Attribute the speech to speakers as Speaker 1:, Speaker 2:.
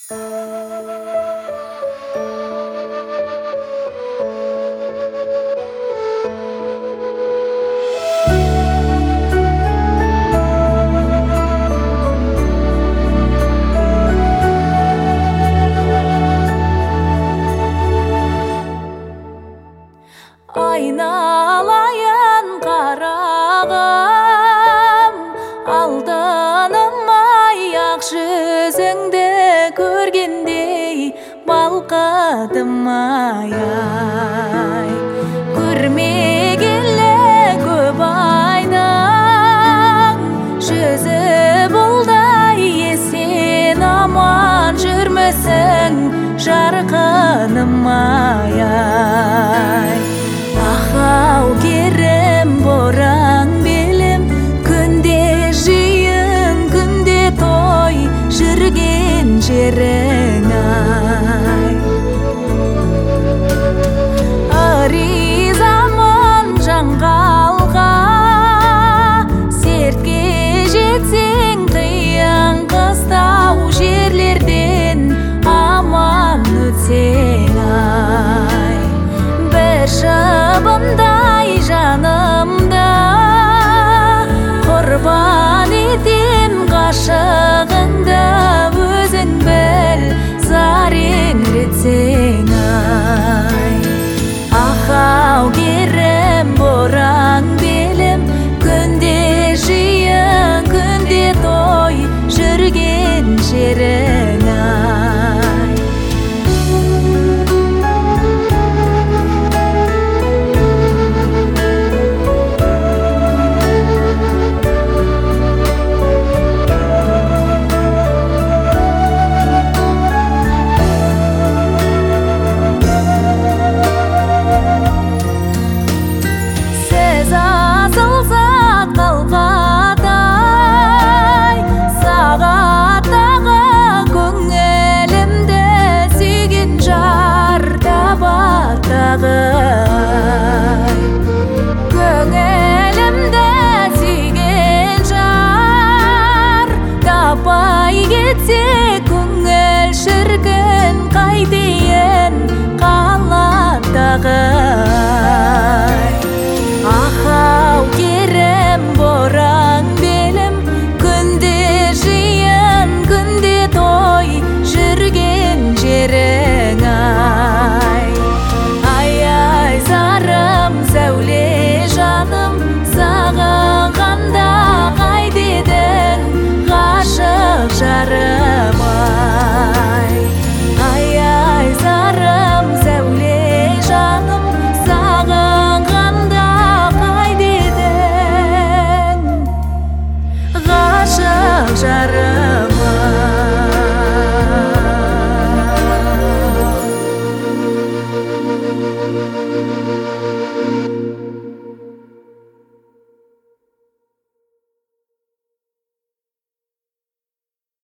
Speaker 1: Айналайын қарағым, алданымай ақ жүзіңді көргендей балқыдым-ай. Көрмегелі көп айдың жүзі бұлдай, есен аман жүрмісің жарқыным-ай. Ау керім бораң белім, күнде жиын, күнде той, жүрген жерің-ай. Аризамын жаңғалға, сертке жетсең қиын қыстау жерлерден аман өтсең-ай. Бір шыбындай жанымда құрбан етем ғашығыңды, өзің біл зар еңіретсең-ай. Ау керім бораң белім, күнде жиын, күнде той, жүрген жерің-ай. Көңілімді сүйген жар, таппай кетсе көңіл шіркін қайтейін.